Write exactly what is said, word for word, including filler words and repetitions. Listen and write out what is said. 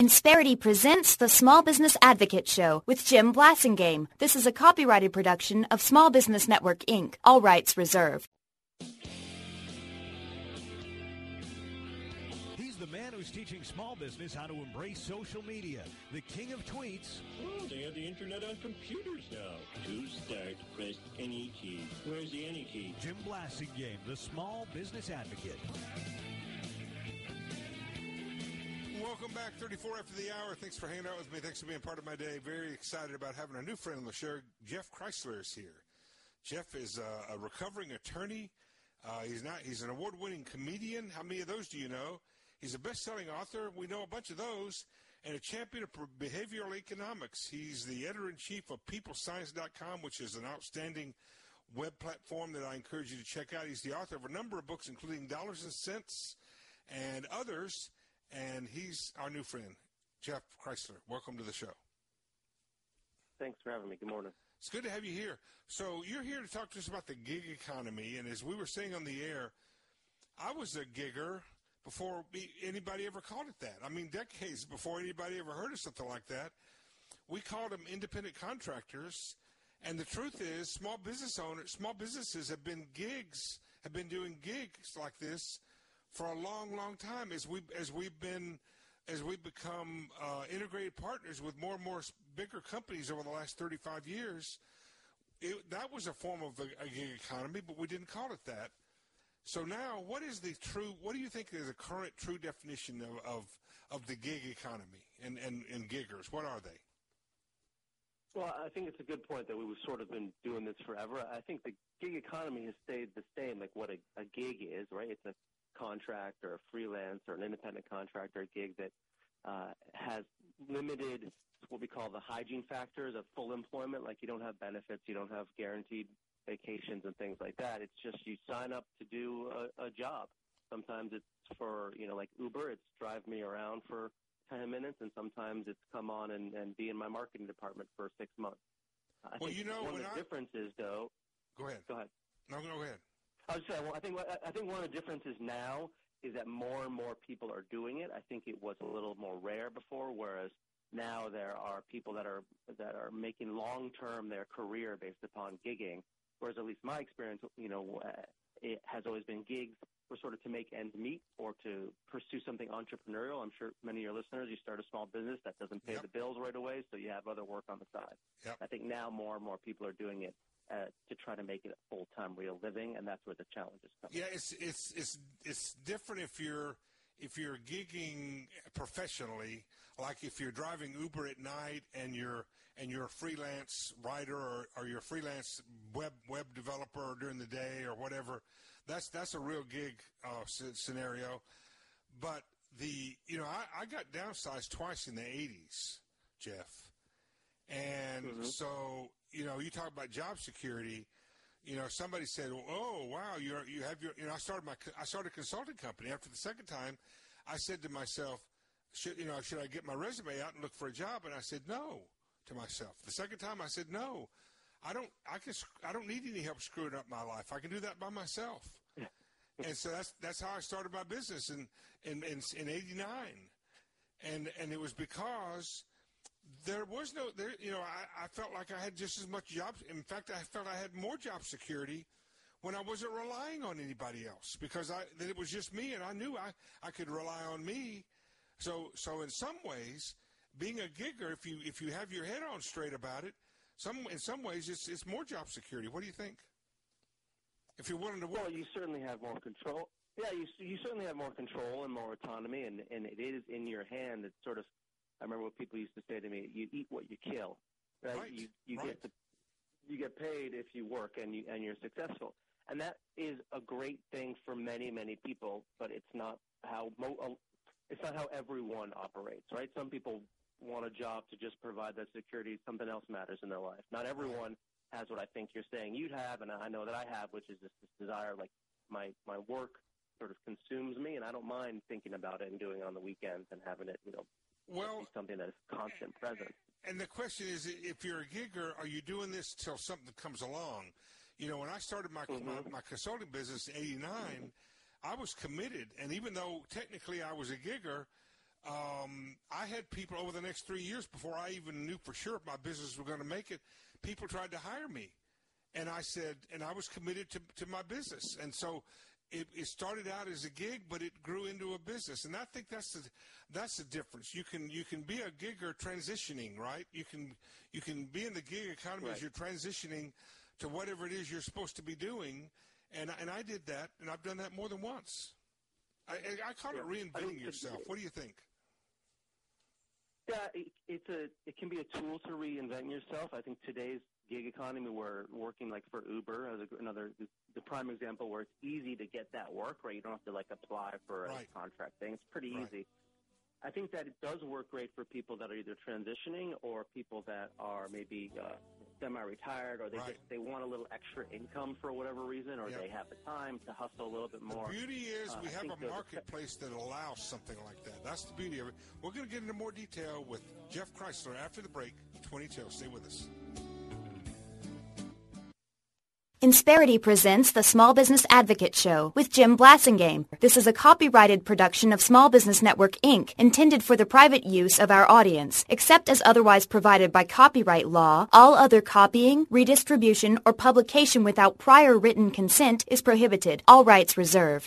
Insperity presents the Small Business Advocate Show with Jim Blasingame. This is a copyrighted production of Small Business Network, Incorporated. All rights reserved. He's the man who's teaching small business how to embrace social media. The king of tweets. Oh, they have the internet on computers now. To start, press any key. Where's the any key? Jim Blasingame, the Small Business Advocate. Welcome back, thirty-four after the hour. Thanks for hanging out with me. Thanks for being part of my day. Very excited about having a new friend on the show. Jeff Chrysler is here. Jeff is a, a recovering attorney. Uh, he's not. He's an award-winning comedian. How many of those do you know? He's a best-selling author. We know a bunch of those. And a champion of behavioral economics. He's the editor-in-chief of people science dot com, which is an outstanding web platform that I encourage you to check out. He's the author of a number of books, including Dollars and Cents and others. And he's our new friend, Jeff Chrysler. Welcome to the show. Thanks for having me. Good morning. It's good to have you here. So you're here to talk to us about the gig economy. And as we were saying on the air, I was a gigger before anybody ever called it that. I mean, decades before anybody ever heard of something like that. We called them independent contractors. And the truth is, small business owners, small businesses have been gigs, have been doing gigs like this for a long, long time, as we as we've been as we've become uh, integrated partners with more and more bigger companies over the last thirty-five years. It, that was a form of a, a gig economy, but we didn't call it that. So now, what is the true? What do you think is the current true definition of of, of the gig economy and, and, and giggers? What are they? Well, I think it's a good point that we've sort of been doing this forever. I think the gig economy has stayed the same, like what a, a gig is, right? It's a contract or a freelance or an independent contractor gig that uh, has limited what we call the hygiene factors of full employment. Like you don't have benefits, you don't have guaranteed vacations and things like that. It's just you sign up to do a, a job. Sometimes it's for, you know, like Uber, it's drive me around for ten minutes, and sometimes it's come on and, and be in my marketing department for six months. I well, think you know, one of the I... differences, though. Go ahead. Go ahead. No, go ahead. I was saying, well, I think I think one of the differences now is that more and more people are doing it. I think it was a little more rare before, whereas now there are people that are that are making long term their career based upon gigging. Whereas at least my experience, you know, it has always been gigs for sort of to make ends meet or to pursue something entrepreneurial. I'm sure many of your listeners, you start a small business that doesn't pay yep. the bills right away, so you have other work on the side. Yep. I think now more and more people are doing it Uh, to try to make it a full-time real living, and that's where the challenges come. Yeah, it's it's it's it's different if you're if you're gigging professionally, like if you're driving Uber at night and you're and you're a freelance writer or, or you're a freelance web web developer during the day or whatever. That's that's a real gig uh, scenario. But the you know I, I got downsized twice in the eighties, Jeff, and mm-hmm. so. You know, you talk about job security. You know, somebody said, "Oh, wow, you you have your." You know, I started my I started a consulting company. After the second time, I said to myself, "Should you know? Should I get my resume out and look for a job?" And I said, "No," to myself. The second time, I said, "No, I don't. I can. I don't need any help screwing up my life. I can do that by myself." And so that's that's how I started my business in in in, in eighty-nine, and and it was because. There was no, there, you know, I, I felt like I had just as much job. In fact, I felt I had more job security when I wasn't relying on anybody else because I, that it was just me, and I knew I, I could rely on me. So, so in some ways, being a gigger, if you if you have your head on straight about it, some in some ways it's it's more job security. What do you think? If you're willing to work, well, you certainly have more control. Yeah, you you certainly have more control and more autonomy, and and it is in your hand. It's sort of. I remember what people used to say to me: "You eat what you kill." Right? right. You you right. get the, you get paid if you work and you and you're successful, and that is a great thing for many many people. But it's not how mo- it's not how everyone operates. Right? Some people want a job to just provide that security. Something else matters in their life. Not everyone has what I think you're saying you'd have, and I know that I have, which is this, this desire. Like my my work sort of consumes me, and I don't mind thinking about it and doing it on the weekends and having it, you know. Well, something that is constant presence. And the question is, if you're a gigger, are you doing this till something comes along? You know, when I started my mm-hmm. my, my consulting business in eighty-nine, I was committed. And even though technically I was a gigger, Um, I had people over the next three years before I even knew for sure if my business was going to make it. People tried to hire me, and I said, and I was committed to, to my business. And so it, it started out as a gig, but it grew into a business. And I think that's the that's the difference. You can you can be a gigger transitioning, right? You can you can be in the gig economy Right. as you're transitioning to whatever it is you're supposed to be doing. And and I did that, and I've done that more than once. I I, I call Yeah. it I reinventing think it's- yourself. What do you think? Yeah, it, it's a it can be a tool to reinvent yourself. I think today's gig economy, we're working like for Uber as a, another the prime example where it's easy to get that work, right? You don't have to like apply for a Right. contract thing. It's pretty Right. easy. I think that it does work great for people that are either transitioning or people that are maybe uh, semi-retired, or they Right. just they want a little extra income for whatever reason, or Yeah. they have the time to hustle a little bit more. The beauty is Uh, we I have think a the- marketplace that allows something like that. That's the beauty of it. We're going to get into more detail with Jeff Chrysler after the break. twenty till. Stay with us. Insperity presents the Small Business Advocate Show with Jim Blasingame. This is a copyrighted production of Small Business Network, Incorporated, intended for the private use of our audience. Except as otherwise provided by copyright law, all other copying, redistribution, or publication without prior written consent is prohibited. All rights reserved.